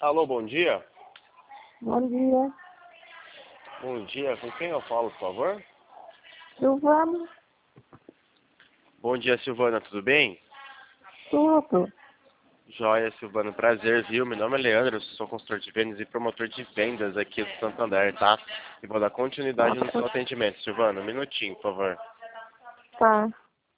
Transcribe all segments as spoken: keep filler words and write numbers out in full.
Alô, bom dia. Bom dia. Bom dia, com quem eu falo, por favor? Silvana, Bom dia, Silvana, tudo bem? tudo. Joia, Silvana, prazer, viu? Meu nome é Leandro, eu sou consultor de vendas e promotor de vendas aqui do Santander, tá? E vou dar continuidade no seu atendimento. Silvana, um minutinho, por favor. Tá.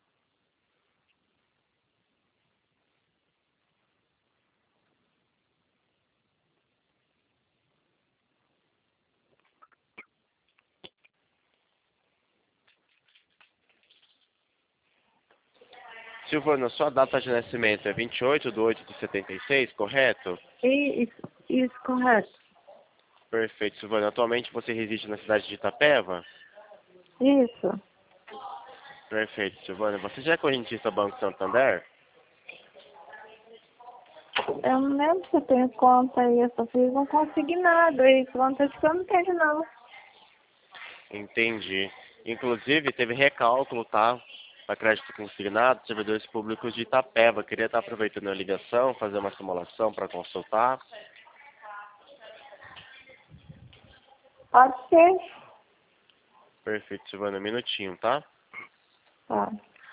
Silvana, sua data de nascimento é vinte e oito de oito de setenta e seis, correto? E, isso, isso, correto. Perfeito, Silvana. Atualmente você reside na cidade de Itapeva? Isso. Perfeito, Silvana. Você já é correntista Banco Santander? Eu não lembro se eu tenho conta aí, eu só fiz um consignado aí. Conta acho que eu não tenho não. Entendi. Inclusive, teve recálculo, tá? Para crédito consignado, servidores públicos de Itapeva. Queria estar aproveitando a ligação, fazer uma simulação para consultar. Pode ser? Perfeito, Silvana. Um minutinho, tá? Tá.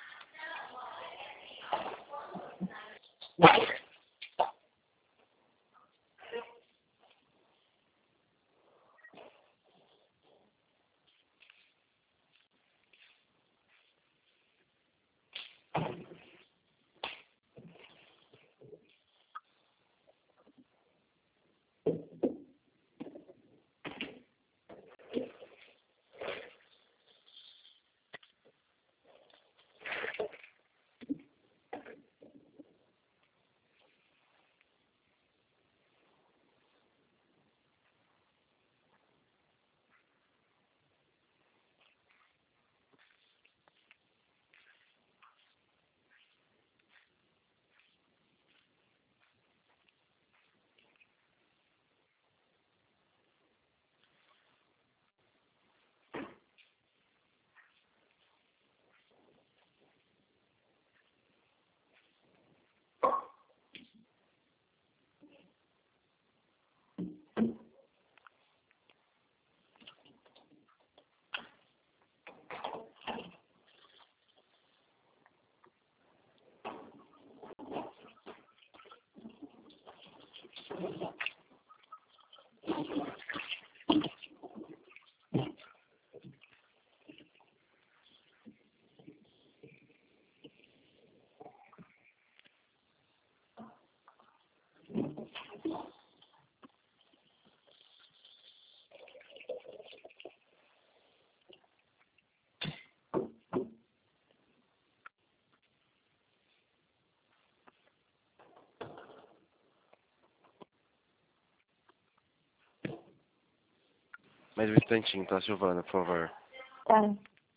Mais um instantinho, tá, Silvana, por favor. Tá.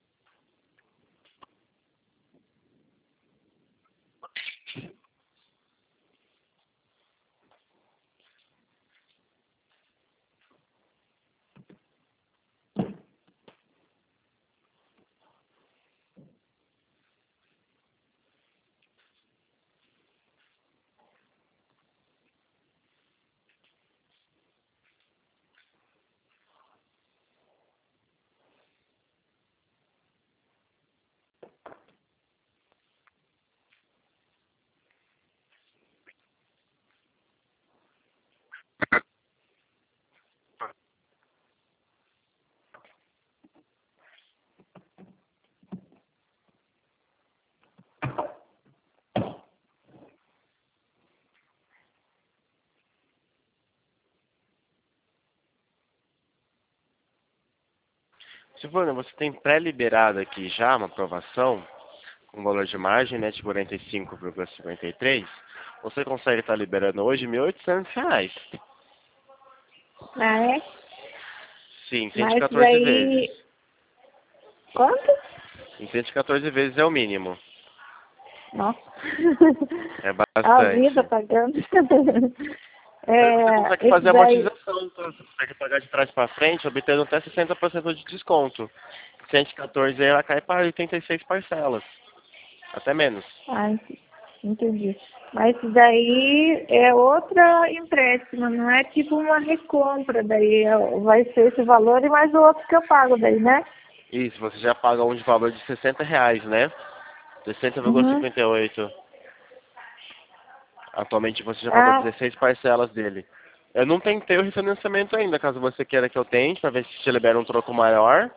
Silvana, você tem pré-liberado aqui já uma aprovação com valor de margem, né, de quarenta e cinco vírgula cinquenta e três. Você consegue estar liberando hoje mil e oitocentos reais. Ah, é? Sim, cento e Mas quatorze aí... vezes. Quanto? Em cento e quatorze vezes é o mínimo. Nossa. É A vida bastante. pagando. Aí você É, consegue esse fazer daí... amortização, tá? Você consegue pagar de trás para frente, obtendo até sessenta por cento de desconto. cento e quatorze aí ela cai para oitenta e seis parcelas. Até menos. Ai, entendi. Mas isso daí é outra empréstimo, não é tipo uma recompra, daí é- vai ser esse valor e mais o outro que eu pago daí, né? Isso, você já paga um de valor de sessenta reais, né? sessenta vírgula Uhum. cinquenta e oito. Atualmente você já pagou Ah, dezesseis parcelas dele. Eu não tentei o refinanciamento ainda, caso você queira que eu tente, para ver se te libera um troco maior.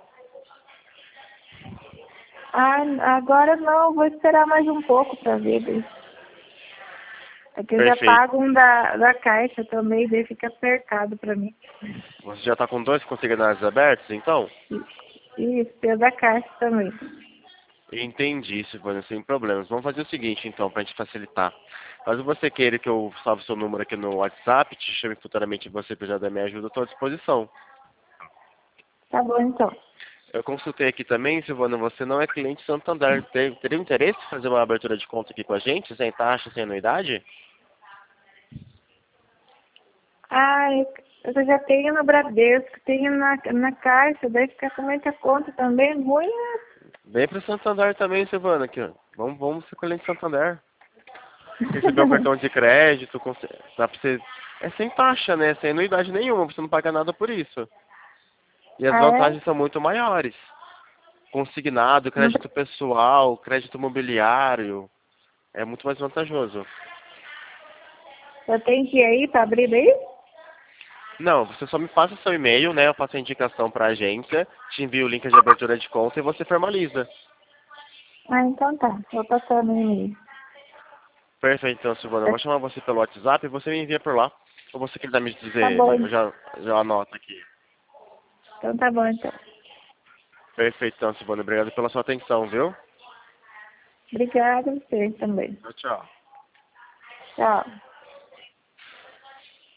ah, agora não, vou esperar mais um pouco para ver daí. É que eu já Perfeito. pago um da, da caixa também, daí fica apertado para mim. Você já está com dois consignados abertos, então? Isso, tem o da caixa também. Entendi, Silvana, sem problemas. Vamos fazer o seguinte, então, para a gente facilitar. Caso você queira que eu salve seu número aqui no WhatsApp, te chame futuramente você precisar da minha ajuda, estou à disposição. Tá bom então. Eu consultei aqui também, Silvana, você não é cliente Santander. Ter- Teria interesse em fazer uma abertura de conta aqui com a gente, sem taxa, sem anuidade? Ah, eu eu já tenho no Bradesco, tenho na, na caixa, daí fica com muita conta também, ruim. Vem para o Santander também, Silvana, aqui, ó. Vamos, vamos ser cliente Santander. Receber o cartão de crédito, com- dá pra você... É sem taxa, né? Sem anuidade nenhuma, você não paga nada por isso. E as Ah, é? vantagens são muito maiores. Consignado, No crédito pessoal, crédito imobiliário. É muito mais vantajoso. Eu tenho que ir aí para abrir daí? Não, você só me passa seu e-mail, né? Eu passo a indicação para a agência, te envio o link de abertura de conta e você formaliza. Ah, então tá. Vou passar no e-mail. Perfeito, então, Silvana. Eu vou chamar você pelo WhatsApp e você me envia por lá. Ou você quer me dizer Tá ele? bom. Eu já, já anoto aqui. Então tá bom então. Perfeito, então, Silvana. Obrigado pela sua atenção, viu? Obrigada a você também. Tchau, tchau. Tchau.